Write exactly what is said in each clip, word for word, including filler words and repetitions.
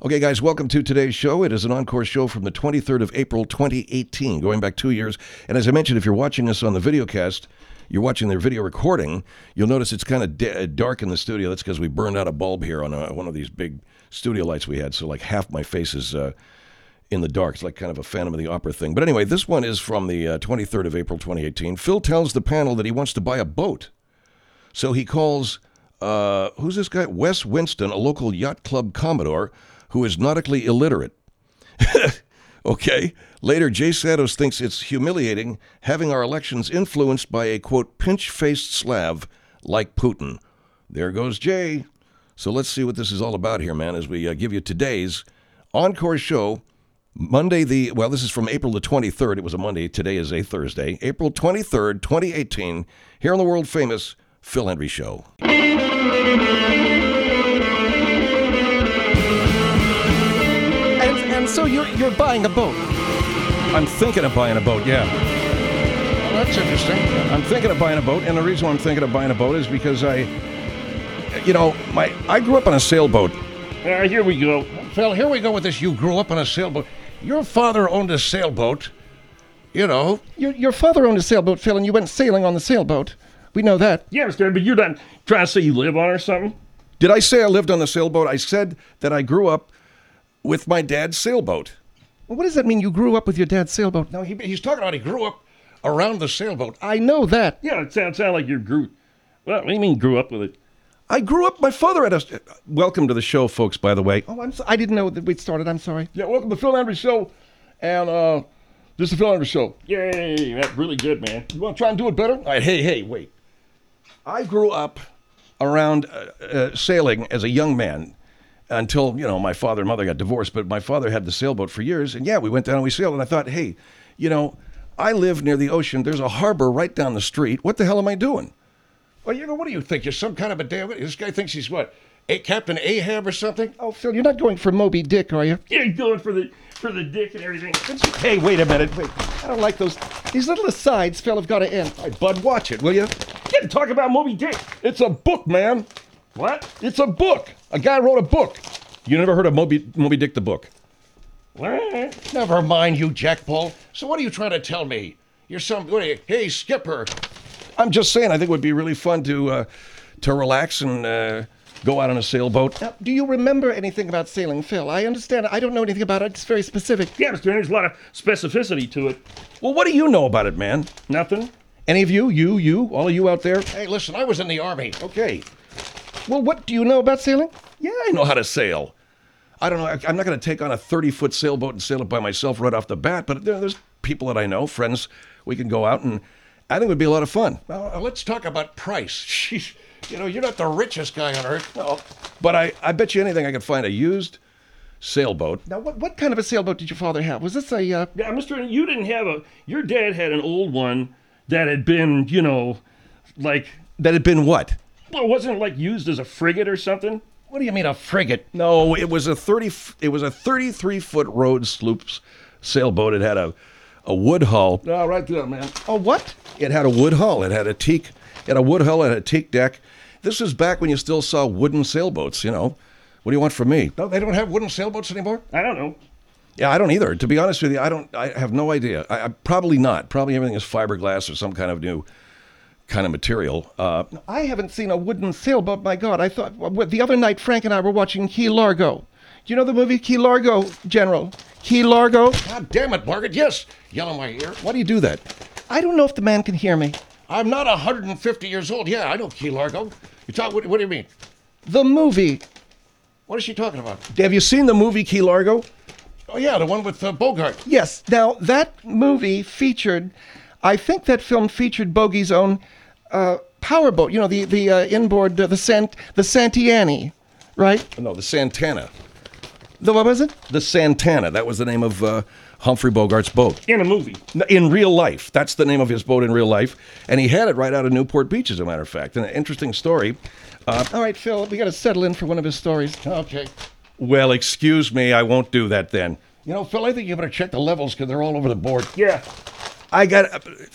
Okay, guys, welcome to today's show. It is an encore show from the twenty-third of April, twenty eighteen, going back two years. And as I mentioned, if you're watching us on the videocast, you're watching their video recording, you'll notice it's kind of de- dark in the studio. That's because we burned out a bulb here on a, one of these big studio lights we had, so like half my face is uh, in the dark. It's like kind of a Phantom of the Opera thing. But anyway, this one is from the uh, twenty-third of April, twenty eighteen. Phil tells the panel that he wants to buy a boat. So he calls, uh, who's this guy? Wes Winston, a local yacht club commodore, who is nautically illiterate. Okay. Later, Jay Santos thinks it's humiliating having our elections influenced by a, quote, pinch-faced Slav like Putin. There goes Jay. So let's see what this is all about here, man, as we uh, give you today's encore show. Monday the, well, this is from April the twenty-third. It was a Monday. Today is a Thursday. April twenty-third, twenty eighteen, here on the world-famous Phil Hendrie Show. And so you're you're buying a boat. I'm thinking of buying a boat, yeah. Well, that's interesting. I'm thinking of buying a boat, and the reason why I'm thinking of buying a boat is because I, you know, my I grew up on a sailboat. All right, here we go. Phil, here we go with this. You grew up on a sailboat. Your father owned a sailboat. You know. Your, your father owned a sailboat, Phil, and you went sailing on the sailboat. We know that. Yeah, Mister but you're not trying to say you live on or something? Did I say I lived on the sailboat? I said that I grew up with my dad's sailboat. Well, what does that mean, you grew up with your dad's sailboat? No, he, he's talking about he grew up around the sailboat. I know that. Yeah, it sounds sound like you grew. Well, what do you mean grew up with it? I grew up, my father had a... Welcome to the show, folks, by the way. Oh, I'm so, I didn't know that we'd started. I'm sorry. Yeah, welcome to Phil Hendrie Show. And uh, this is the Phil Hendrie Show. Yay, that's really good, man. You want to try and do it better? All right, hey, hey, wait. I grew up around uh, uh, sailing as a young man until, you know, my father and mother got divorced, but my father had the sailboat for years, and yeah, we went down and we sailed, and I thought, hey, you know, I live near the ocean, there's a harbor right down the street, what the hell am I doing? Well, you know, what do you think? You're some kind of a damn... This guy thinks he's what? A Captain Ahab or something? Oh, Phil, you're not going for Moby Dick, are you? Yeah, you're going for the for the dick and everything. Hey, wait a minute, wait. I don't like those. These little asides, Phil, have got to end. All right, Bud, watch it, will you? Yeah, talk about Moby Dick. It's a book, man. What? It's a book. A guy wrote a book. You never heard of Moby, Moby Dick the book? What? Never mind, you jackpole. So what are you trying to tell me? You're some... What are you, hey, Skipper. I'm just saying, I think it would be really fun to uh, to relax and uh, go out on a sailboat. Now, do you remember anything about sailing, Phil? I understand. I don't know anything about it. It's very specific. Yeah, Mister There's a lot of specificity to it. Well, what do you know about it, man? Nothing? Any of you, you, you, all of you out there? Hey, listen, I was in the Army. Okay. Well, what do you know about sailing? Yeah, I know how to sail. I don't know. I- I'm not going to take on a thirty-foot sailboat and sail it by myself right off the bat, but there, there's people that I know, friends, we can go out, and I think it would be a lot of fun. Now, uh, let's talk about price. Sheesh. You know, you're not the richest guy on earth. No, but I, I bet you anything I could find a used sailboat. Now, what, what kind of a sailboat did your father have? Was this a... Uh... Yeah, Mister You didn't have a... Your dad had an old one that had been, you know, like... That had been what? Well, wasn't it like used as a frigate or something? What do you mean, a frigate? No, it was a thirty. It was a thirty-three foot Rhodes sloops sailboat. It had a, a wood hull. No, right there, man. Oh, what? It had a wood hull. It had a teak. It had a wood hull. It had a teak deck. This was back when you still saw wooden sailboats. You know, what do you want from me? No, they don't have wooden sailboats anymore? I don't know. Yeah, I don't either. To be honest with you, I don't. I have no idea. I, I probably not. Probably everything is fiberglass or some kind of new kind of material. Uh, I haven't seen a wooden sailboat, my God. I thought... Well, the other night, Frank and I were watching Key Largo. Do you know the movie Key Largo, General? Key Largo? God damn it, Margaret. Yes. Yell in my ear. why do you do that? I don't know if the man can hear me. I'm not one hundred fifty years old. Yeah, I know Key Largo. You talk... What, what do you mean? The movie. What is she talking about? Have you seen the movie Key Largo? Oh, yeah, the one with uh, Bogart. Yes. Now, that movie featured... I think that film featured Bogey's own uh, powerboat. You know, the, the uh, inboard... Uh, the Sant, the Santiani, right? No, the Santana. The what was it? The Santana. That was the name of uh, Humphrey Bogart's boat. In a movie. In real life. That's the name of his boat in real life. And he had it right out of Newport Beach, as a matter of fact. And an interesting story. Uh, All right, Phil, we got to settle in for one of his stories. Okay. well, excuse me, I won't do that then. You know, Phil, I think you better check the levels because they're all over the board. Yeah. I got...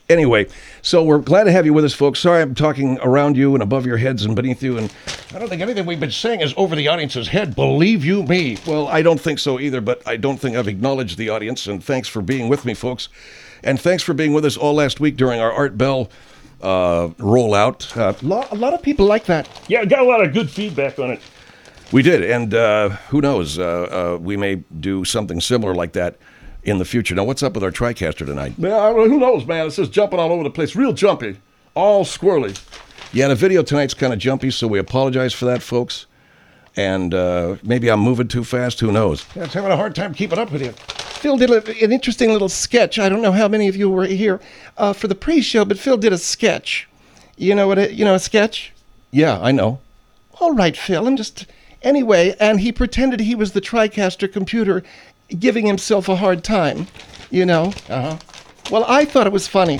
Anyway, so we're glad to have you with us, folks. Sorry I'm talking around you and above your heads and beneath you. And I don't think anything we've been saying is over the audience's head. Believe you me. well, I don't think so either, but I don't think I've acknowledged the audience. And thanks for being with me, folks. And thanks for being with us all last week during our Art Bell uh, rollout. Uh, A lot, a lot of people like that. Yeah, I got a lot of good feedback on it. we did, and uh, who knows? Uh, uh, we may do something similar like that in the future. Now, what's up with our TriCaster tonight? Man, I, who knows, man? It's just jumping all over the place. Real jumpy. All squirrely. Yeah, the video tonight's kind of jumpy, so we apologize for that, folks. And uh, maybe I'm moving too fast. Who knows? Yeah, it's having a hard time keeping up with you. Phil did a, an interesting little sketch. I don't know how many of you were here uh, for the pre-show, but Phil did a sketch. You know what? A, you know a sketch? Yeah, I know. All right, Phil. I'm just anyway, and he pretended he was the TriCaster computer, giving himself a hard time. You know. Uh huh. Well, I thought it was funny.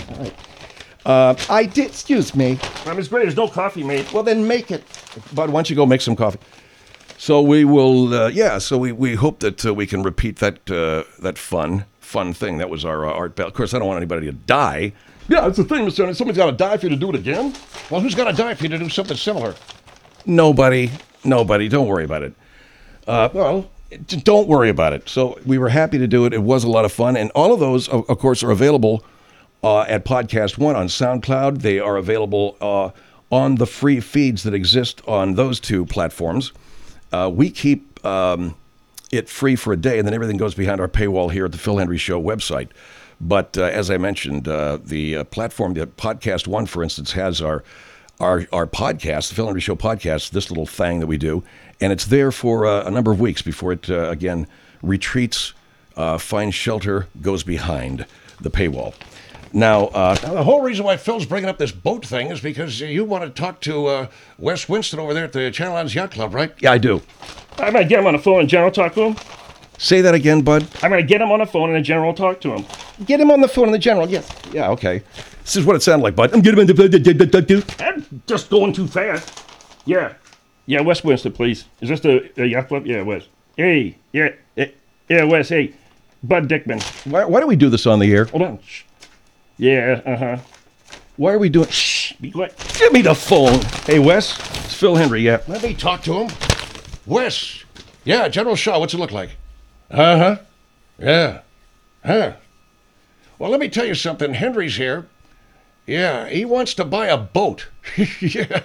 Uh, I did. Excuse me. Um, it's great. There's no coffee, mate. Well, then make it. Bud, why don't you go make some coffee? So we will, uh, yeah. So we, we hope that uh, we can repeat that uh, that fun fun thing. That was our uh, Art Bell. Of course, I don't want anybody to die. Yeah, that's the thing, Mister Ernie. Somebody's got to die for you to do it again. Well, who's going to die for you to do something similar? Nobody, nobody. Don't worry about it. Uh, well, d- don't worry about it. So we were happy to do it. It was a lot of fun, and all of those, of, of course, are available uh, at Podcast One on SoundCloud. They are available uh, on the free feeds that exist on those two platforms. Uh, we keep um, it free for a day, and then everything goes behind our paywall here at the Phil Hendrie Show website. But uh, as I mentioned, uh, the uh, platform, the Podcast One, for instance, has our our our podcast, the Phil Hendrie Show podcast, this little thing that we do, and it's there for uh, a number of weeks before it uh, again retreats, uh, finds shelter, goes behind the paywall. Now, uh, Now, the whole reason why Phil's bringing up this boat thing is because you want to talk to uh, Wes Winston over there at the Channel Islands Yacht Club, right? yeah, I do. I'm going to get him on the phone and general talk to him. Say that again, Bud. I'm going to get him on the phone and a general talk to him. Get him on the phone in the general. Yes. Yeah, okay. This is what it sounded like, Bud. I'm getting the. I'm just going too fast. Yeah. Yeah, Wes Winston, please. Is this the, the yacht club? Yeah, Wes. Hey, yeah, eh, yeah, Wes, hey. Bud Dickman. Why, why do we do this on the air? Hold on. Shh. Yeah, uh-huh. Why are we doing? Shh. Be quiet. Give me the phone. Hey, Wes. It's Phil Hendrie. Yeah. Let me talk to him. Wes. Yeah, General Shaw, what's it look like? Uh-huh. Yeah. Huh. Well, let me tell you something. Henry's here. Yeah, he wants to buy a boat. yeah.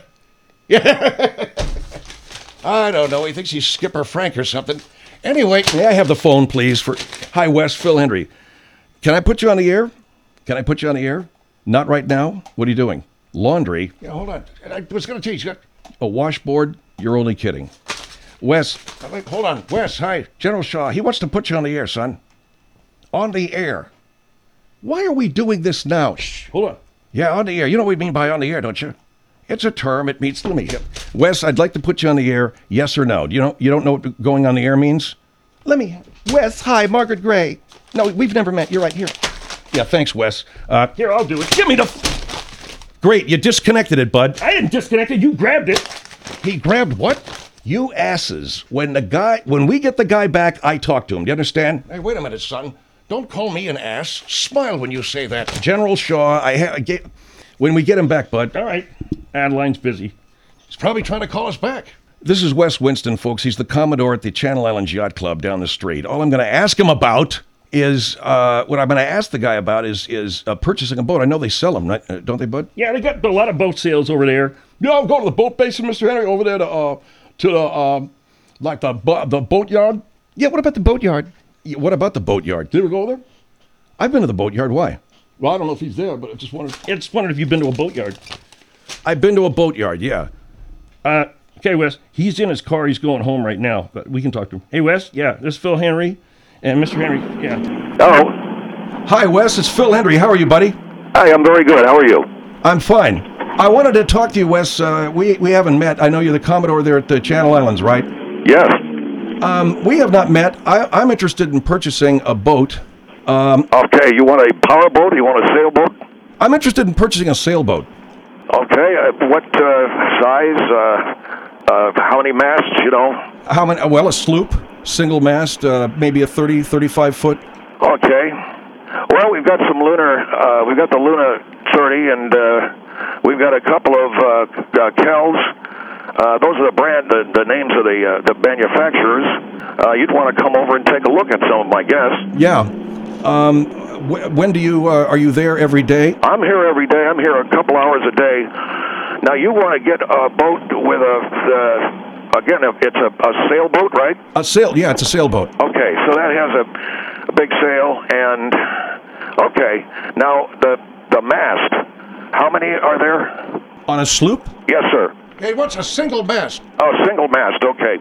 Yeah. I don't know. He thinks he's Skipper Frank or something. Anyway, May I have the phone, please? For Hi, Wes. Phil Hendrie. Can I put you on the air? Can I put you on the air? Not right now. What are you doing? Laundry. yeah, hold on. I was going to teach you. A washboard? You're only kidding. Wes, Wait, hold on. Wes, hi. General Shaw. He wants to put you on the air, son. On the air. why are we doing this now? Shh, hold on. Yeah, on the air. You know what we mean by on the air, don't you? It's a term. It means, let me, Wes, I'd like to put you on the air. Yes or no? You don't. You don't know what going on the air means? Let me. Wes, hi, Margaret Gray. No, we've never met. You're right here. Yeah. Thanks, Wes. Uh, Here, I'll do it. Give me the... great. You disconnected it, Bud. I didn't disconnect it. You grabbed it. He grabbed what? You asses. When the guy, when we get the guy back, I talk to him. Do you understand? hey, wait a minute, son. Don't call me an ass. Smile when you say that. General Shaw, I, ha- I get, when we get him back, Bud. All right. Adeline's busy. He's probably trying to call us back. This is Wes Winston, folks. He's the Commodore at the Channel Islands Yacht Club down the street. All I'm going to ask him about is, uh, what I'm going to ask the guy about is is uh, purchasing a boat. I know they sell them, right? Uh, don't they, Bud? Yeah, they got a lot of boat sales over there. Yeah, I'll go to the boat basin, Mister Henry, over there to uh to the um like the bo- the boat yard. Yeah, what about the boatyard? Yeah, what about the boatyard? Did we go there? I've been to the boatyard. Why? Well, I don't know if he's there, but I just wanted. I just wondered if you've been to a boatyard. I've been to a boatyard, yeah. Uh, okay, Wes. He's in his car. He's going home right now, but we can talk to him. Hey, Wes. Yeah, this is Phil Hendrie. And Mister Hendrie, yeah. Hello. Hi, Wes. It's Phil Hendrie. How are you, buddy? Hi, I'm very good. How are you? I'm fine. I wanted to talk to you, Wes. Uh, we we haven't met. I know you're the Commodore there at the Channel Islands, right? Yes. Um, we have not met. I, I'm interested in purchasing a boat. Okay, you want a power boat? You want a sailboat? I'm interested in purchasing a sailboat. Okay, uh, what uh, size? Uh, uh, how many masts, you know? How many? Well, a sloop, single mast, uh, maybe a thirty, thirty-five foot. Okay. Well, we've got some lunar, uh, we've got the Luna thirty, and uh, we've got a couple of uh, uh, Kells. Uh, those are the brand, the, the names of the uh, the manufacturers. Uh, you'd want to come over and take a look at some of my guests. Yeah. Um, wh- when do you uh, are you there every day? I'm here every day. I'm here a couple hours a day. Now you want to get a boat with a uh, again, it's a, a sailboat, right? A sail. Yeah, it's a sailboat. Okay, so that has a, a big sail, and okay. Now the the mast. How many are there? On a sloop? Yes, sir. Hey, what's a single mast? Oh, single mast. Okay.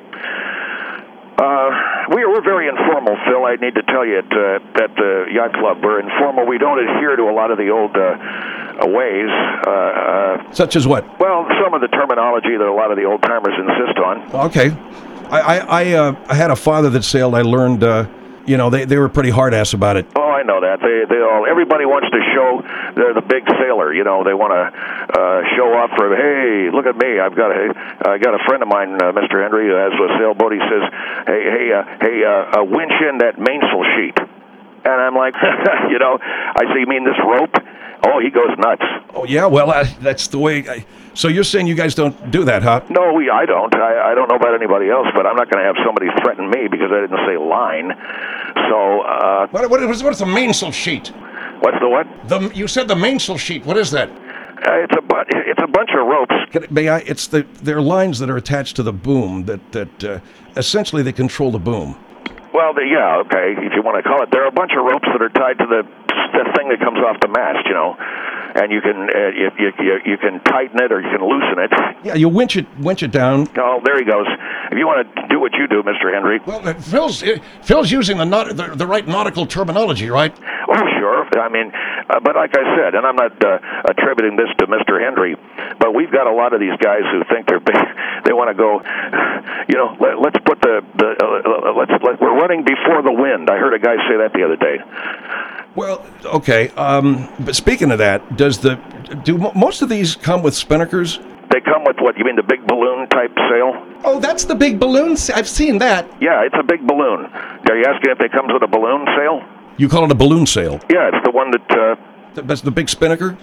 Uh, we, we're very informal, Phil. I need to tell you at, uh, at the yacht club, we're informal. We don't adhere to a lot of the old uh, ways. Uh, uh, Such as what? well, some of the terminology that a lot of the old timers insist on. Okay. I I I, uh, I had a father that sailed. I learned. Uh, you know, they, they were pretty hard ass about it. Oh, I know that. They they all everybody wants to show they're the big sailor. You know, they want to uh, show off for, hey, look at me. I've got a I got a friend of mine, uh, Mister Henry, who has a sailboat. He says, hey hey uh, hey uh, uh, winch in that mainsail sheet, and I'm like, you know, I say, you mean this rope? Oh, he goes nuts. Oh yeah. Well, uh, that's the way. I, so you're saying you guys don't do that, huh? No, we I don't. I, I don't know about anybody else, but I'm not going to have somebody threaten me because I didn't say line. So, uh, What, what, is, what's the mainsail sheet? what's the what? The, you said the mainsail sheet. What is that? Uh, it's a bu- it's a bunch of ropes. Can, may I? It's the they're lines that are attached to the boom that that uh, essentially they control the boom. Well, the, yeah, okay, if you want to call it. There are a bunch of ropes that are tied to the the thing that comes off the mast, you know, and you can uh, you, you, you, you can tighten it or you can loosen it. Yeah, you winch it winch it down. Oh, there he goes. If you want to do what you do, Mister Henry. Well, uh, Phil's uh, Phil's using the, naut- the the right nautical terminology, right? Oh, sure. I mean, uh, but like I said, and I'm not uh, attributing this to Mister Henry, but we've got a lot of these guys who think they're big. They want to go, you know, let, let's put the, the uh, let's, let, we're running before the wind. I heard a guy say that the other day. Well, okay. Um, but speaking of that, does the do mo- most of these come with spinnakers? They come with what? You mean the big balloon type sail? Oh, that's the big balloon. sa- I've seen that. Yeah, it's a big balloon. Are you asking if it comes with a balloon sail? You call it a balloon sail? Yeah, it's the one that. Uh, Th- That's the big spinnaker.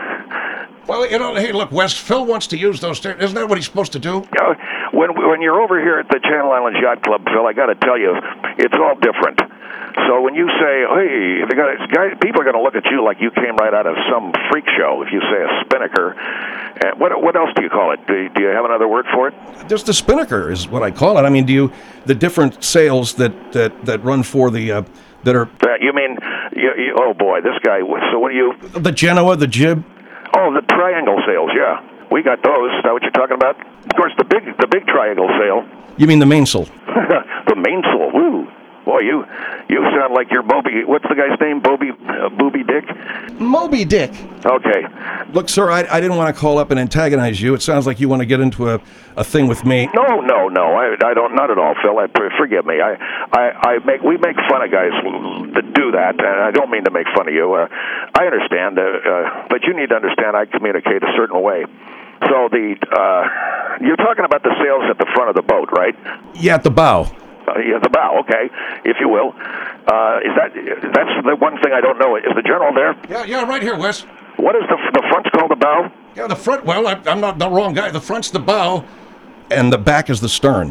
Well, you know, hey, look, West, Phil wants to use those terms. Isn't that what he's supposed to do? you know, when when you're over here at the Channel Islands Yacht Club, Phil, I got to tell you, it's all different. So when you say, "Hey," they got guys, people are going to look at you like you came right out of some freak show. If you say a spinnaker, uh, what what else do you call it? Do, do you have another word for it? Just the spinnaker is what I call it. I mean, do you the different sails that that, that run for the uh, that are Uh, you mean? You, you, oh boy, this guy. So what do you? the Genoa, the jib? Oh, the triangle sails. Yeah, we got those. Is that what you're talking about? Of course, the big the big triangle sail. You mean the mainsail? The mainsail. Woo. Boy, you you sound like you're Bobby. What's the guy's name? Bobby uh, Booby Dick. Moby Dick. Okay. Look, sir, I, I didn't want to call up and antagonize you. It sounds like you want to get into a, a thing with me. No, no, no. I, I don't. Not at all, Phil. I forgive me. I, I, I make we make fun of guys that do that, and I don't mean to make fun of you. Uh, I understand, uh, uh, but you need to understand. I communicate a certain way. So the uh, you're talking about the sails at the front of the boat, right? Yeah, at the bow. Uh, yeah, the bow. Okay, if you will. Uh, is that that's the one thing I don't know? Is the general there? Yeah, yeah, right here, Wes. What is the the front's called the bow? Yeah, the front. Well, I, I'm not the wrong guy. The front's the bow. And the back is the stern.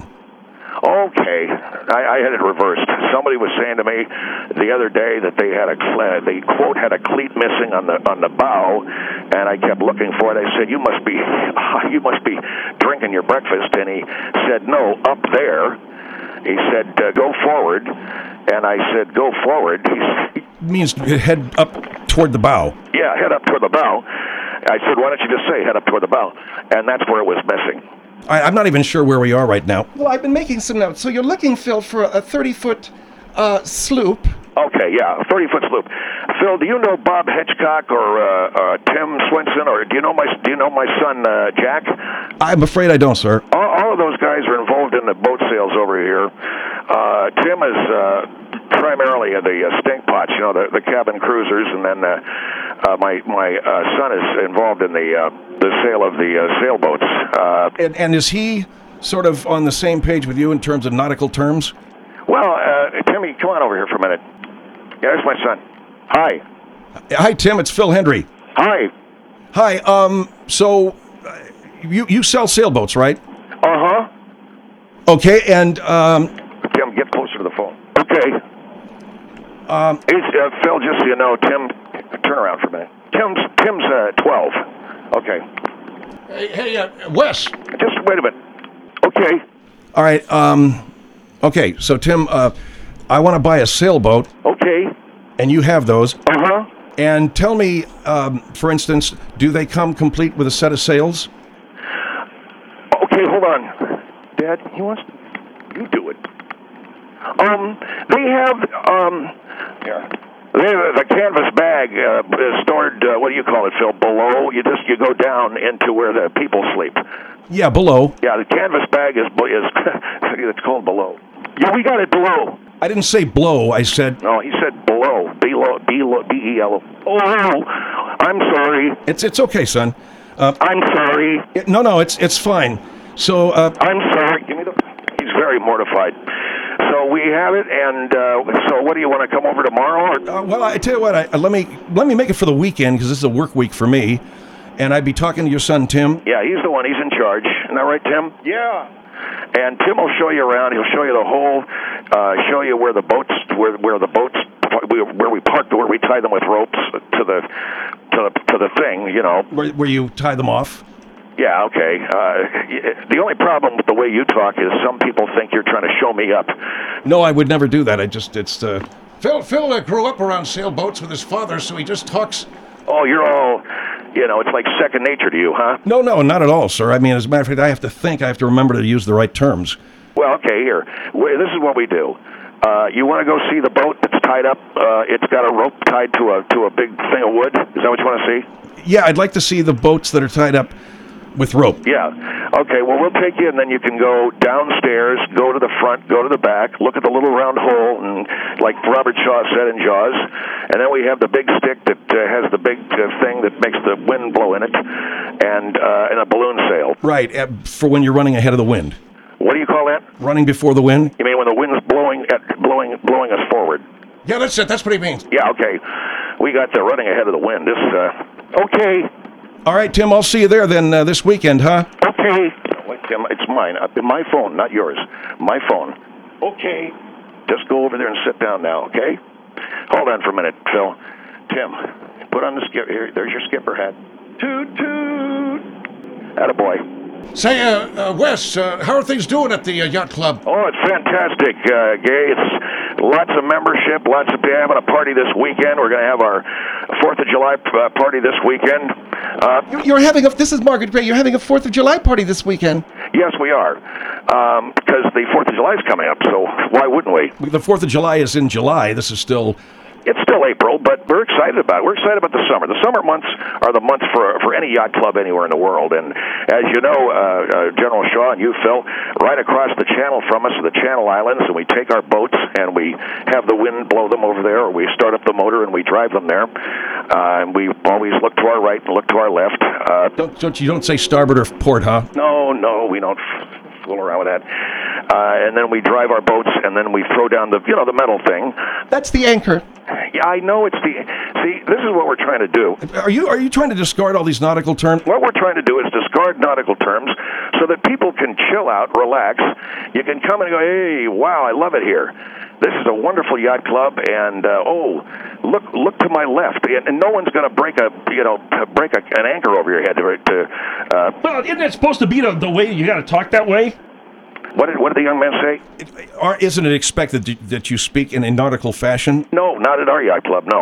Okay, I, I had it reversed. Somebody was saying to me the other day that they had a uh, they quote had a cleat missing on the on the bow, and I kept looking for it. I said, "You must be you must be drinking your breakfast," and he said, "No, up there." He said, uh, "Go forward," and I said, "Go forward." He Means head up toward the bow. Yeah, head up toward the bow. I said, "Why don't you just say head up toward the bow?" And that's where it was missing. I, I'm not even sure where we are right now. Well, I've been making some notes. So you're looking, Phil, for a thirty-foot uh, sloop. Okay, yeah, thirty-foot sloop. Phil, do you know Bob Hitchcock or uh, uh, Tim Swinson, or do you know my do you know my son uh, Jack? I'm afraid I don't, sir. All, all of those guys are involved in the boat sales over here. Uh, Tim is uh, primarily the uh, stink pots, you know, the, the cabin cruisers, and then uh, uh, my my uh, son is involved in the uh, the sale of the uh, sailboats. Uh, And, and is he sort of on the same page with you in terms of nautical terms? well, uh, Timmy, come on over here for a minute. Yeah, there's my son. Hi. Hi, Tim. It's Phil Hendry. Hi. Hi. Um. So, uh, you you sell sailboats, right? Uh-huh. Okay. And um. Tim, get closer to the phone. Okay. Um, He's, uh, Phil, just so you know, Tim, turn around for a minute. Tim's Tim's uh, twelve. Okay. Hey, hey uh, Wes. Just wait a minute. Okay. All right. Um. Okay. So, Tim, uh, I want to buy a sailboat, Okay. and you have those. Uh-huh. And tell me, um, for instance, do they come complete with a set of sails? Okay, hold on. Dad, he wants you do it. Um, they have um, yeah. They have the canvas bag uh, is stored. Uh, what do you call it, Phil? Below. You just you go down into where the people sleep. Yeah, below. Yeah, the canvas bag is is it's called below. Yeah, we got it below. I didn't say blow. I said No, he said below. Below. Below. B E L O. Oh, I'm sorry. it's it's okay, son. I'm sorry. It- no, no, it's it's fine. So, uh, I'm sorry. Give me the. He's very mortified. So we have it, and uh, so what do you want to come over tomorrow? Or? uh, well, I tell you what. I, uh, let me let me make it for the weekend because this is a work week for me, and I'd be talking to your son Tim. Yeah, he's the one. He's in charge. Isn't that right, Tim? Yeah. And Tim will show you around. He'll show you the whole, uh, show you where the boats, where where the boats, where we park, where we tie them with ropes to the to the to the thing. You know. Where, where you tie them off. Yeah. Okay. Uh, the only problem with the way you talk is some people think you're trying to show me up. No, I would never do that. I just it's uh, Phil, Phil uh, grew up around sailboats with his father, so he just talks. Oh, you're all, you know, it's like second nature to you, huh? no, no, not at all, sir. I mean, as a matter of fact, I have to think. I have to remember to use the right terms. Well, okay, here. Wait, this is what we do. Uh, you want to go see the boat that's tied up? Uh, it's got a rope tied to a to a big thing of wood. Is that what you want to see? Yeah, I'd like to see the boats that are tied up with rope. Yeah. Okay, well, we'll take you, and then you can go downstairs, go to the front, go to the back, look at the little round hole, and like Robert Shaw said in Jaws, and then we have the big stick that uh, has the big uh, thing that makes the wind blow in it, and uh, and a balloon sail. Right, uh, for when you're running ahead of the wind. What do you call that? Running before the wind? You mean when the wind's blowing at, blowing blowing us forward? Yeah, that's it. That's what he means. Yeah, okay. We got the running ahead of the wind. This, uh, okay. All right, Tim, I'll see you there then uh, this weekend, huh? Okay. Wait, Tim, it's mine. Uh, my phone, not yours. My phone. Okay. Just go over there and sit down now, okay? Hold on for a minute, Phil. Tim, put on the skip. Here, there's your skipper hat. Toot, toot. Attaboy. Say, uh, uh, Wes, uh, how are things doing at the uh, yacht club? Oh, it's fantastic, uh, Gay. It's lots of membership, lots of people having a party this weekend. We're going to have our Fourth of July uh, party this weekend. Uh, You're having a. This is Margaret Gray. You're having a Fourth of July party this weekend. yes, we are, um, because the Fourth of July is coming up. So why wouldn't we? The fourth of July is in July. This is still... It's still April, but we're excited about it. We're excited about the summer. The summer months are the months for for any yacht club anywhere in the world. And as you know, uh, uh, General Shaw and you, Phil, right across the channel from us are the Channel Islands, and we take our boats and we have the wind blow them over there, or we start up the motor and we drive them there. Uh, and we always look to our right and look to our left. Uh, Don't, don't you don't say starboard or port, huh? no, no, we don't fool around with that. Uh, and then we drive our boats, and then we throw down the, you know, the metal thing. That's the anchor. Yeah, I know it's the. See, this is what we're trying to do. Are you are you trying to discard all these nautical terms? What we're trying to do is discard nautical terms so that people can chill out, relax. You can come and go, hey, wow, I love it here. This is a wonderful yacht club, and uh, oh, look, look to my left, and, and no one's going to break a, you know, break a, an anchor over your head. To, to uh, Well, isn't it supposed to be the, the way you got to talk that way? what did what did the young man say? Or isn't it expected that- that you speak in a nautical fashion? No, not at our yacht club. No.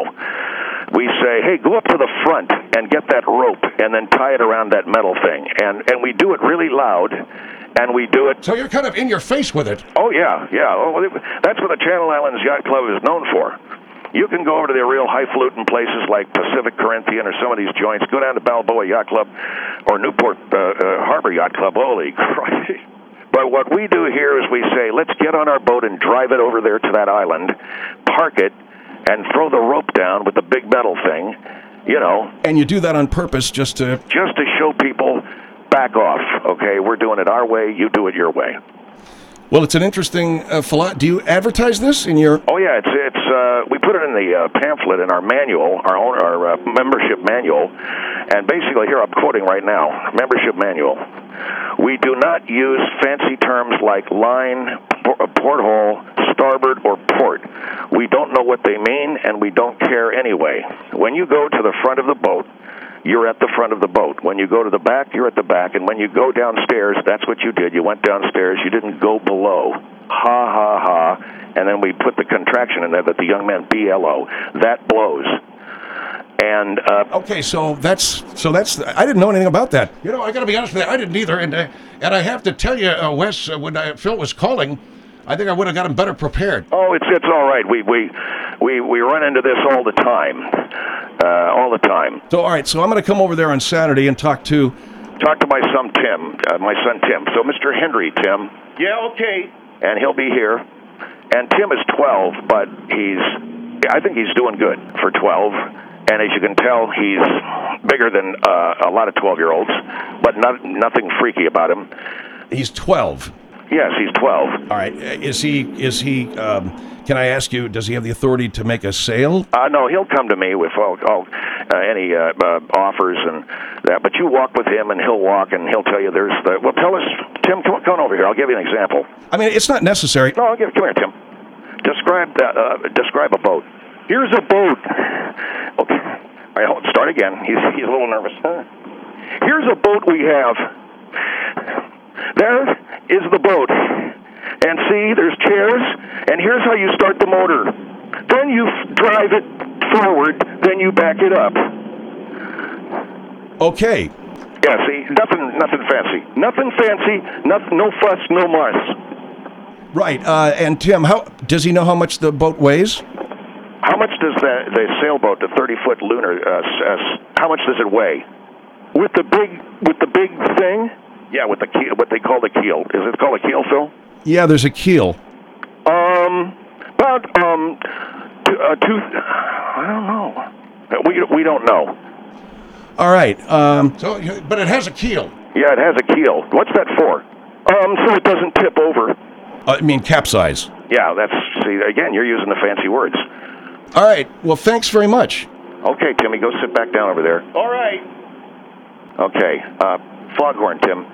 We say, hey, go up to the front and get that rope, and then tie it around that metal thing, and and we do it really loud. And we do it. So you're kind of in your face with it. Oh yeah, yeah. Oh, that's what the Channel Islands Yacht Club is known for. You can go over to the real highfalutin places like Pacific Corinthian or some of these joints. Go down to Balboa Yacht Club or Newport uh, uh, Harbor Yacht Club. Holy Christ! But what we do here is we say, let's get on our boat and drive it over there to that island, park it, and throw the rope down with the big metal thing. You know, And you do that on purpose just to... just to show people. Back off, okay? We're doing it our way. You do it your way. Well, it's an interesting uh, philo- Do you advertise this in your? Oh yeah, it's it's uh, we put it in the uh, pamphlet in our manual, our own our uh, membership manual, and basically here I'm quoting right now, membership manual. We do not use fancy terms like line, porthole, starboard, or port. We don't know what they mean, and we don't care anyway. When you go to the front of the boat, you're at the front of the boat. When you go to the back, you're at the back. And when you go downstairs, that's what you did. You went downstairs. You didn't go below. Ha, ha, ha. And then we put the contraction in there that the young man, B L O. That blows. And uh, Okay, so that's so that's I didn't know anything about that. You know, I got to be honest with you, I didn't either. And uh, and I have to tell you, uh, Wes, uh, when I, Phil was calling, I think I would have got him better prepared. oh, it's it's all right. We we we we run into this all the time, uh, all the time. So all right, so I'm going to come over there on Saturday and talk to. Talk to my son Tim, uh, my son Tim. So Mister Henry, Tim. Yeah, okay. And he'll be here. And Tim is twelve, but he's I think he's doing good for twelve. And as you can tell, he's bigger than uh, a lot of twelve-year-olds, but not, nothing freaky about him. He's twelve. Yes, he's twelve. All right, is he is he? Um, can I ask you? Does he have the authority to make a sale? Uh, no, he'll come to me with all, all uh, any uh, uh, offers and that. But you walk with him, and he'll walk, and he'll tell you there's the. Well, tell us, Tim. Come, come on over here. I'll give you an example. I mean, it's not necessary. No, I'll give. Come here, Tim. Describe that. Uh, describe a boat. Here's a boat. Okay. All right, hold, start again. He's he's a little nervous. Here's a boat we have. There is the boat. And see, there's chairs, and here's how you start the motor. Then you f- drive it forward, then you back it up. Okay. Yeah, see, nothing nothing fancy. Nothing fancy, no, no fuss, no muss. Right. Uh, and Tim, how does he know how much the boat weighs? How much does the, the sailboat, the thirty-foot lunar, uh, uh, how much does it weigh? With the big with the big thing? Yeah, with the keel, what they call the keel. Is it called a keel, Phil? Yeah, there's a keel. Um, about um, two, uh, two. I don't know. We we don't know. All right. Um, So, but it has a keel. Yeah, it has a keel. What's that for? Um, so it doesn't tip over. I mean, capsize. Yeah, that's see again. You're using the fancy words. All right. Well, thanks very much. Okay, Timmy, go sit back down over there. All right. Okay. Uh, foghorn, Tim.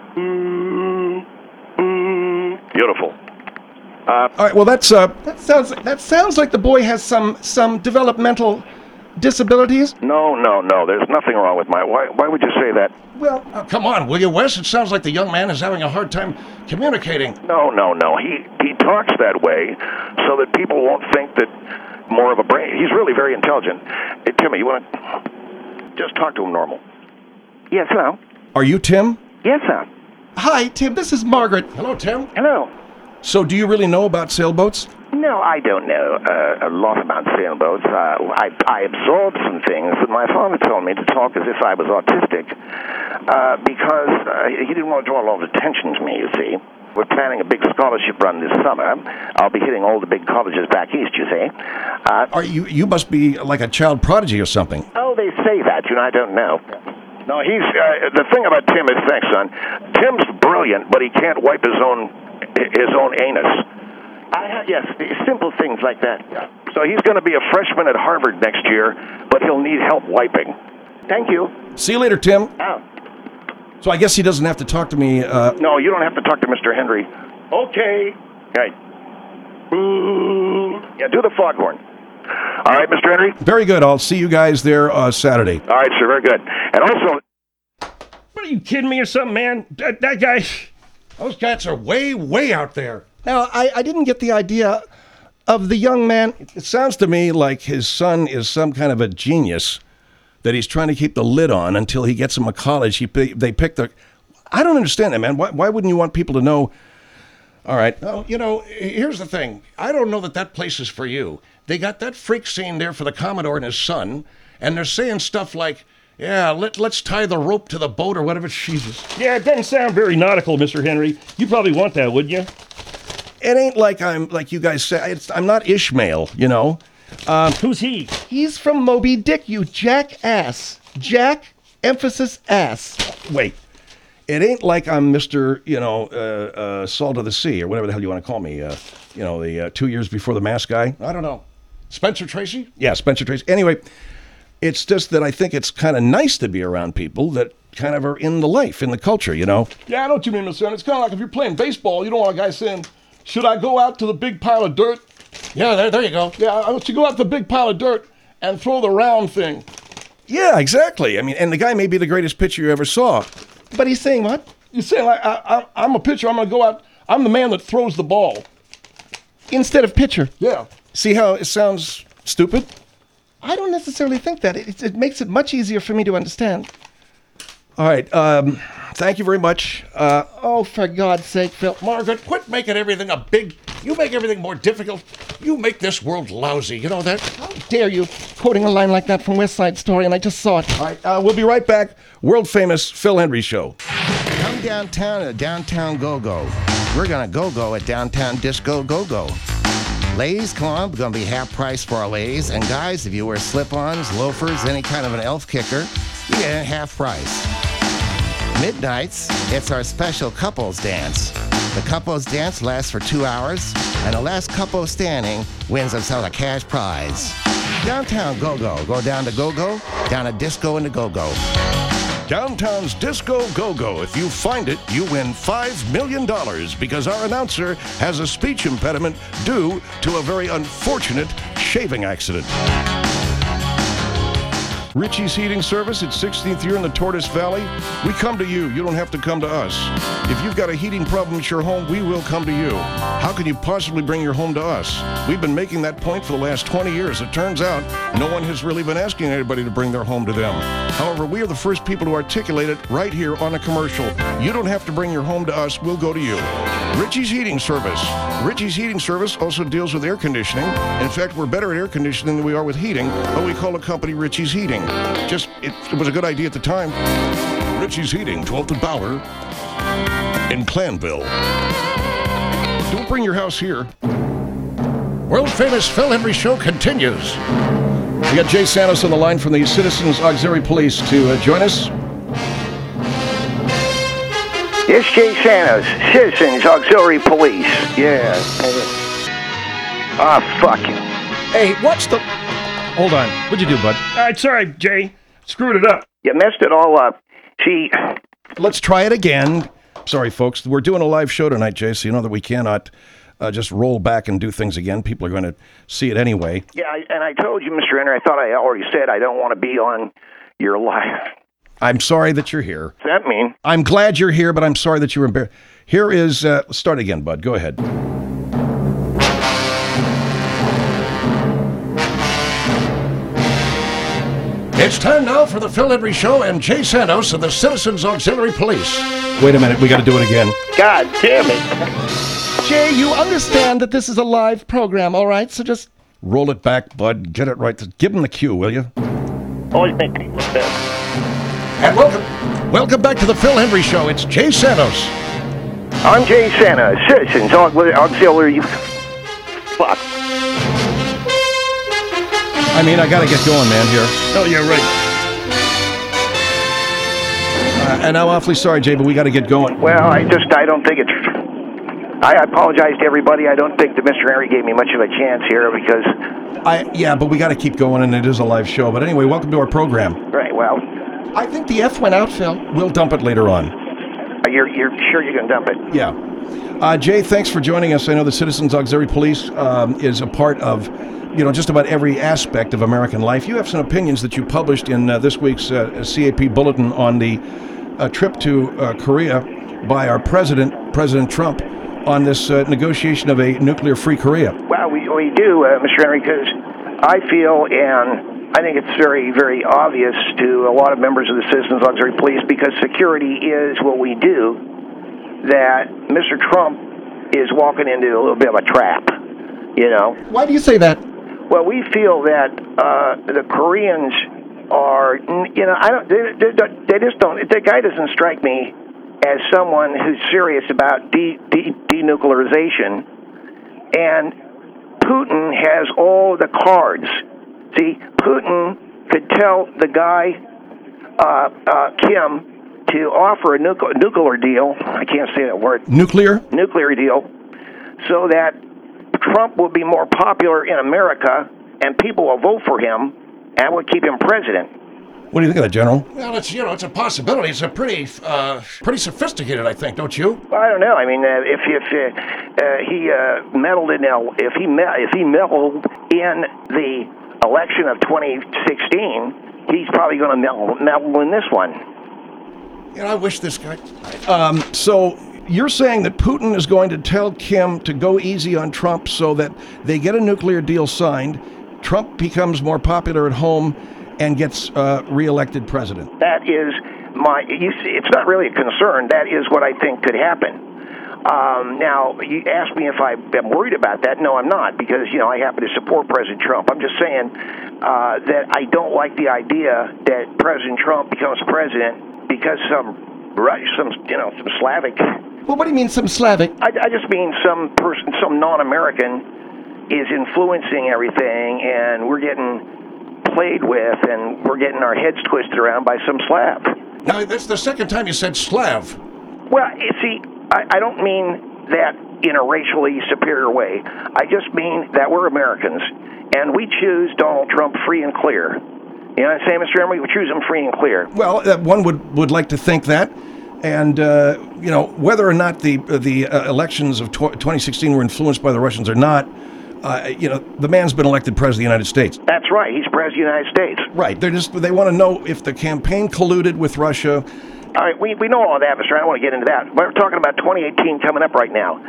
Beautiful. All right. Well, that's uh. That sounds that sounds like the boy has some some developmental disabilities. No, no, no. There's nothing wrong with my. Why? Why would you say that? Well, Oh, come on, will you, Wes? It sounds like the young man is having a hard time communicating. No, no, no. He he talks that way so that people won't think that more of a brain. He's really very intelligent. Hey, Timmy, you want to just talk to him normal? Yes, hello. Are you Tim? Yes, sir. hi Tim, this is Margaret. Hello, Tim. Hello. So, do you really know about sailboats? No, I don't know uh, a lot about sailboats. Uh, I, I absorbed some things, but my father told me to talk as if I was autistic uh, because uh, he didn't want to draw a lot of attention to me, you see. We're planning a big scholarship run this summer. I'll be hitting all the big colleges back east, you see. Uh, Are you? You must be like a child prodigy or something. oh, they say that, you know, I don't know. No, he's, uh, the thing about Tim is, thanks, son, Tim's brilliant, but he can't wipe his own, his own anus. I ha- yes, simple things like that. Yeah. So he's going to be a freshman at Harvard next year, but he'll need help wiping. Thank you. See you later, Tim. Oh. So I guess he doesn't have to talk to me. Uh, No, you don't have to talk to Mister Henry. Okay. Right. Yeah, do the foghorn. All right, Mister Henry? very good. I'll see you guys there uh, Saturday. All right, sir, very good. And also... What, are you kidding me or something, man? That, that guy... Those cats are way, way out there. Now, I, I didn't get the idea of the young man. It sounds to me like his son is some kind of a genius that he's trying to keep the lid on until he gets him a college. He they pick the. I don't understand that, man. Why why wouldn't you want people to know? All right. Well, you know, here's the thing. I don't know that that place is for you. They got that freak scene there for the Commodore and his son, and they're saying stuff like, yeah, let, let's tie the rope to the boat or whatever. Jesus. Yeah, it doesn't sound very nautical, Mister Henry. You probably want that, wouldn't you? It ain't like I'm like you guys say. It's, I'm not Ishmael, you know. Who's he? He's from Moby Dick, you jackass. Jack, emphasis ass. Wait. It ain't like I'm Mister, you know, uh, uh, Salt of the Sea or whatever the hell you want to call me. Uh, you know, the uh, two years before the mask guy. I don't know. Spencer Tracy? Yeah, Spencer Tracy. Anyway, it's just that I think it's kind of nice to be around people that kind of are in the life, in the culture, you know? Yeah, I know what you mean, Mister Henry. It's kind of like if you're playing baseball, you don't want a guy saying, should I go out to the big pile of dirt? Yeah, there, there you go. Yeah, I want you to go out to the big pile of dirt and throw the round thing. Yeah, exactly. I mean, and the guy may be the greatest pitcher you ever saw. But he's saying what? You're saying, like, I, I, I'm a pitcher. I'm going to go out. I'm the man that throws the ball. Instead of pitcher. Yeah. See how it sounds stupid? I don't necessarily think that. It, it makes it much easier for me to understand. All right. Um, thank you very much. Uh, Oh, for God's sake, Phil. Margaret, quit making everything a big... You make everything more difficult. You make this world lousy. You know that? How dare you, quoting a line like that from West Side Story, and I just saw it. all right. Uh, we'll be right back. World famous Phil Hendrie Show. Come downtown to Downtown Go-Go. We're gonna go-go at Downtown Disco Go-Go. Ladies, come on, we're gonna be half price for our ladies. And guys, if you wear slip-ons, loafers, any kind of an elf kicker, you get it half price. Midnights, it's our special couples dance. The couples dance lasts for two hours, and the last couple standing wins themselves a cash prize. Downtown Go-Go. Go down to Go-Go, down to Disco and to Go-Go. Downtown's Disco Go-Go. If you find it, you win five million dollars because our announcer has a speech impediment due to a very unfortunate shaving accident. Richie's Heating Service at sixteenth year in the Tortoise Valley. We come to you. You don't have to come to us. If you've got a heating problem at your home, we will come to you. How can you possibly bring your home to us? We've been making that point for the last twenty years. It turns out no one has really been asking anybody to bring their home to them. However, we are the first people to articulate it right here on a commercial. You don't have to bring your home to us. We'll go to you. Richie's Heating Service. Richie's Heating Service also deals with air conditioning. In fact, we're better at air conditioning than we are with heating, but we call the company Richie's Heating. Just, it, it was a good idea at the time. Richie's Heating, twelfth and Bauer in Clanville. Don't bring your house here. World famous Phil Hendrie Show continues. We got Jay Santos on the line from the Citizens Auxiliary Police to uh, join us. It's Jay Santos, Citizens Auxiliary Police. Yeah. Ah, fuck. Hey, what's the... Hold on. What'd you do, bud? All right, sorry, Jay. Screwed it up. You messed it all up. See, Let's try it again. Sorry, folks. We're doing a live show tonight, Jay, so you know that we cannot uh, just roll back and do things again. People are going to see it anyway. yeah, I- and I told you, Mister Henry, I thought I already said I don't want to be on your live. I'm sorry that you're here. What's that mean? I'm glad you're here, but I'm sorry that you were embarrassed. Here is... Uh, let's start again, bud. Go ahead. It's time now for the Phil Hendrie Show and Jay Santos of the Citizens Auxiliary Police. Wait a minute. We got to do it again. God damn it. Jay, you understand that this is a live program, all right? So just... Roll it back, bud. Get it right. Give him the cue, will you? Always make people upset. And welcome, welcome back to the Phil Hendrie Show. It's Jay Santos. I'm Jay Santos, Citizens Aux- Auxiliary... Fuck. I mean, I got to get going, man, here. Oh, yeah, right. Uh, and I'm awfully sorry, Jay, but we got to get going. Well, I just, I don't think it's... I apologize to everybody. I don't think that Mister Henry gave me much of a chance here because... I Yeah, but we got to keep going, and it is a live show. But anyway, welcome to our program. Right, well, I think the F went out, Phil. We'll dump it later on. you're, you're sure you're going to dump it? Yeah. Uh, Jay, thanks for joining us. I know the Citizens Auxiliary Police um, is a part of, you know, just about every aspect of American life. You have some opinions that you published in uh, this week's uh, C A P Bulletin on the uh, trip to uh, Korea by our president, President Trump, on this uh, negotiation of a nuclear-free Korea. Well, we, we do, uh, Mister Henry, because I feel, and I think it's very, very obvious to a lot of members of the Citizens Auxiliary Police, because security is what we do, that Mister Trump is walking into a little bit of a trap, you know? Why do you say that? Well, we feel that uh, the Koreans are, you know, I don't, they, they, they just don't, the guy doesn't strike me as someone who's serious about de, de, denuclearization, and Putin has all the cards. See, Putin could tell the guy, uh, uh, Kim, to offer a nucle- nuclear deal. I can't say that word. Nuclear? Nuclear deal, so that Trump will be more popular in America, and people will vote for him, and will keep him president. What do you think of that, General? Well, it's, you know, it's a possibility. It's a pretty, uh, pretty sophisticated, I think, don't you? I don't know. I mean, uh, if if uh, uh, he uh, meddled in El- if he me- if he meddled in the election of twenty sixteen, he's probably going to meddle, meddle in this one. You know, I wish this guy... Um, so you're saying that Putin is going to tell Kim to go easy on Trump so that they get a nuclear deal signed, Trump becomes more popular at home, and gets uh, reelected president. That is my. You see, it's not really a concern. That is what I think could happen. Um, now, you asked me if I am worried about that. No, I'm not, because you know I happen to support President Trump. I'm just saying uh, that I don't like the idea that President Trump becomes president because some some you know some Slavic. Well, what do you mean, some Slavic? I, I just mean some person, some non-American, is influencing everything, and we're getting played with, and we're getting our heads twisted around by some Slav. Now, that's the second time you said Slav. Well, you see, I, I don't mean that in a racially superior way. I just mean that we're Americans, and we choose Donald Trump free and clear. You know what I'm saying, Mister Emery? We choose him free and clear. Well, uh, one would, would like to think that. And, uh, you know, whether or not the, uh, the uh, elections of tw- twenty sixteen were influenced by the Russians or not, Uh, you know, the man's been elected president of the United States. That's right. He's president of the United States. Right. They're just, they want to know if the campaign colluded with Russia. All right. We, we know all that, Mister I don't want to get into that. We're talking about twenty eighteen coming up right now.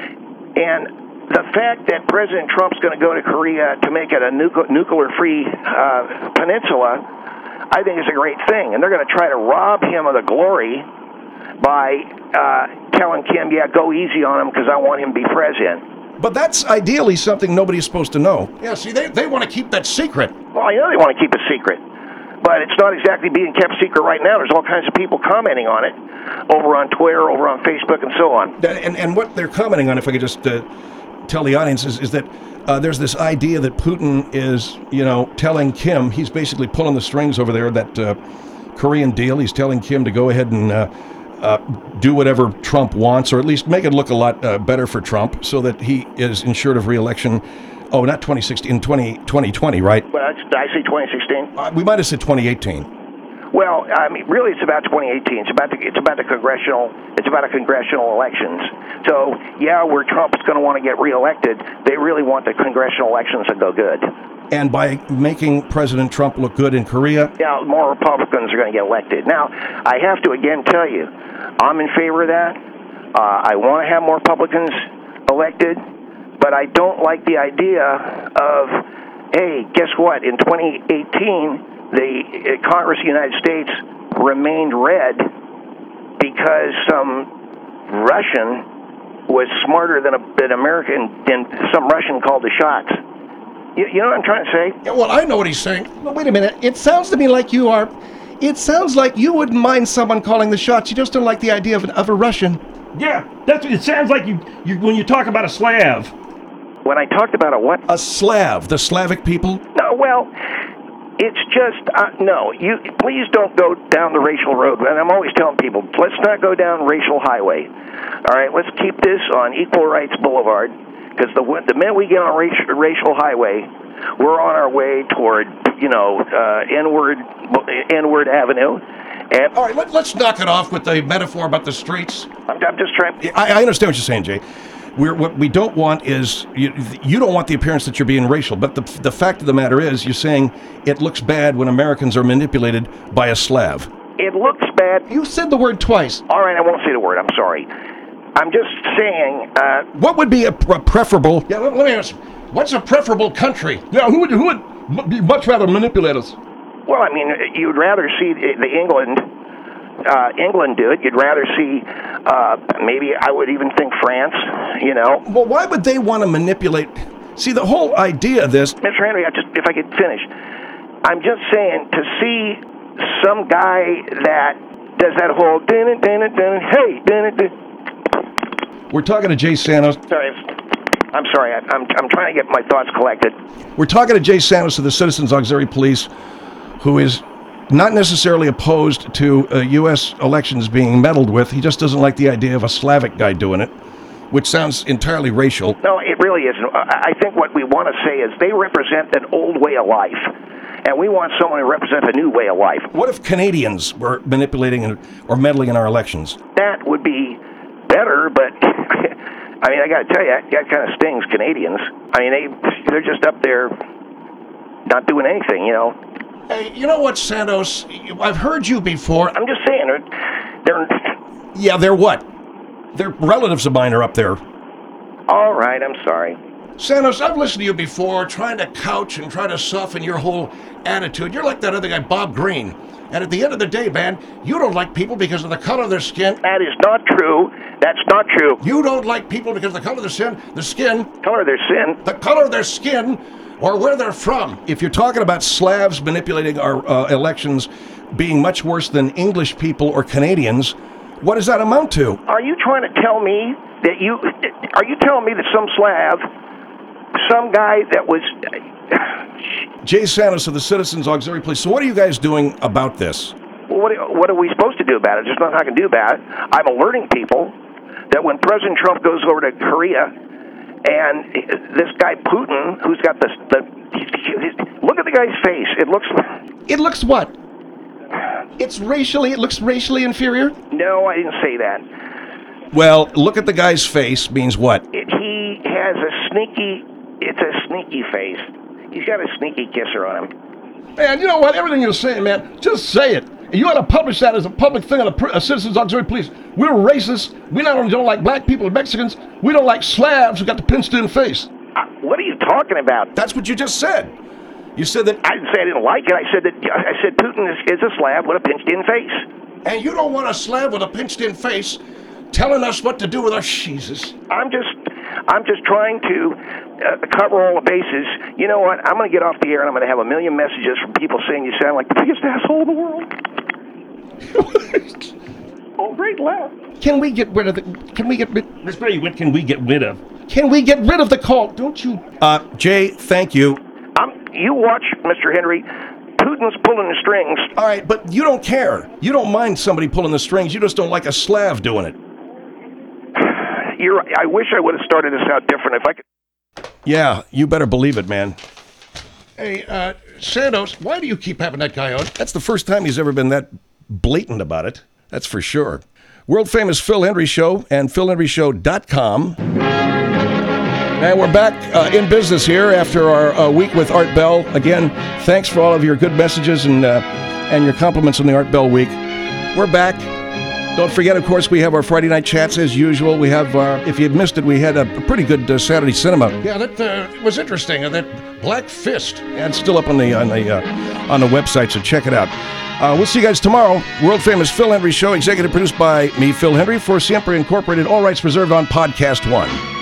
And the fact that President Trump's going to go to Korea to make it a nucle- nuclear-free uh, peninsula, I think is a great thing. And they're going to try to rob him of the glory by uh, telling Kim, yeah, go easy on him because I want him to be president. But that's ideally something nobody's supposed to know. Yeah, see, they, they want to keep that secret. Well, I know they want to keep it secret, but it's not exactly being kept secret right now. There's all kinds of people commenting on it over on Twitter, over on Facebook, and so on. And, and what they're commenting on, if I could just uh, tell the audience, is, is that uh, there's this idea that Putin is, you know, telling Kim, he's basically pulling the strings over there, that uh, Korean deal. He's telling Kim to go ahead and uh, Uh, do whatever Trump wants, or at least make it look a lot uh, better for Trump, so that he is ensured of re-election. Oh, not twenty sixteen, twenty twenty, right? Well, did I say twenty sixteen? Uh, we might have said twenty eighteen. Well, I mean, really, it's about twenty eighteen. It's about the it's about the congressional it's about the congressional elections. So, yeah, where Trump's going to want to get reelected, they really want the congressional elections to go good. And by making President Trump look good in Korea, yeah, more Republicans are going to get elected. Now, I have to again tell you, I'm in favor of that. Uh, I want to have more Republicans elected, but I don't like the idea of, hey, guess what? In twenty eighteen, the uh, Congress of the United States remained red because some Russian was smarter than a, an American, and some Russian called the shots. You, you know what I'm trying to say? Yeah, well, I know what he's saying. Well, wait a minute. It sounds to me like you are... It sounds like you wouldn't mind someone calling the shots. You just don't like the idea of, an, of a Russian. Yeah, that's what it sounds like you, you when you talk about a Slav. When I talked about a what? a Slav, the Slavic people. No, well, it's just, uh, no, you please don't go down the racial road. And I'm always telling people, let's not go down racial highway. All right, let's keep this on Equal Rights Boulevard, because the, the minute we get on racial, racial highway, we're on our way toward, you know, uh, N-word, N-word Avenue. And All right, let, let's knock it off with the metaphor about the streets. I'm, I'm just trying. I, I understand what you're saying, Jay. We're, what we don't want is, you, you don't want the appearance that you're being racial, but the, the fact of the matter is, you're saying it looks bad when Americans are manipulated by a Slav. It looks bad. You said the word twice. All right, I won't say the word. I'm sorry. I'm just saying. Uh, What would be a, a preferable... Yeah, let, let me ask you, what's a preferable country? Yeah, who would who would m- be much rather manipulate us? well, I mean, you'd rather see the, the England. Uh, England do it. You'd rather see, uh, maybe I would even think France, you know. Well, why would they want to manipulate... See, the whole idea of this... Mister Henry, I just, if I could finish. I'm just saying, to see some guy that does that whole, dun it, dun it, dun it, hey, dun it, dun. We're talking to Jay Santos. Sorry, I'm sorry. I, I'm, I'm trying to get my thoughts collected. We're talking to Jay Santos of the Citizens Auxiliary Police, who is not necessarily opposed to uh, U S elections being meddled with. He just doesn't like the idea of a Slavic guy doing it, which sounds entirely racial. No, it really isn't. I I think what we want to say is they represent an old way of life, and we want someone to represent a new way of life. What if Canadians were manipulating or meddling in our elections? That would be better, but I mean, I got to tell you, that kind of stings Canadians. I mean, they they're just up there not doing anything, you know. Hey, you know what, Santos? I've heard you before. I'm just saying, they're, they're Yeah, they're what? Their relatives of mine are up there. all right. I'm sorry. Santos, I've listened to you before, trying to couch and try to soften your whole attitude. You're like that other guy, Bob Green. And at the end of the day, man, you don't like people because of the color of their skin. That is not true. That's not true. You don't like people because of the color of their skin, the skin, Color of their sin. the color of their skin, or where they're from. If you're talking about Slavs manipulating our uh, elections being much worse than English people or Canadians, what does that amount to? Are you trying to tell me that you? Are you telling me that some Slav, some guy that was? Jay Santos of the Citizens Auxiliary Police. So what are you guys doing about this? Well, what, what are we supposed to do about it? There's nothing I can do about it. I'm alerting people that when President Trump goes over to Korea, and this guy Putin, who's got this, the, look at the guy's face. It looks. It looks what? It's racially, it looks racially inferior? No, I didn't say that. Well, look at the guy's face means what? It, he has a sneaky. It's a sneaky face. He's got a sneaky kisser on him. Man, you know what? Everything you're saying, man, just say it. And you ought to publish that as a public thing on the pr- uh, Citizens Auxiliary Police. We're racist. We not only don't like black people and Mexicans, we don't like Slavs who got the pinched-in face. Uh, what are you talking about? That's what you just said. You said that. I didn't say I didn't like it. I said that I said Putin is, is a Slav with a pinched-in face. And you don't want a Slav with a pinched-in face telling us what to do with our Jesus. I'm just, I'm just trying to uh, cover all the bases. You know what? I'm going to get off the air and I'm going to have a million messages from people saying you sound like the biggest asshole in the world. Oh, great laugh. Can we get rid of the, can we get rid, Let's play. What can we get rid of? can we get rid of the cult? Don't you? Uh, Jay, thank you. Um, you watch, Mister Henry. Putin's pulling the strings. All right, but you don't care. You don't mind somebody pulling the strings. You just don't like a Slav doing it. You're, I wish I would have started this out different. If I could. Yeah, you better believe it, man. Hey, uh, Santos, why do you keep having that guy on? That's the first time he's ever been that blatant about it. That's for sure. World famous Phil Hendry Show and phil hendry show dot com. And we're back uh, in business here after our uh, week with Art Bell. Again, thanks for all of your good messages and uh, and your compliments on the Art Bell week. We're back. Don't forget, of course, we have our Friday night chats as usual. We have, uh, if you missed it, we had a pretty good uh, Saturday cinema. Yeah, that uh, was interesting. Uh, that Black Fist. And it's still up on the on the uh, on the website, so check it out. Uh, we'll see you guys tomorrow. World famous Phil Hendry Show, executive produced by me, Phil Hendry, for Siempre Incorporated. All rights reserved on Podcast One.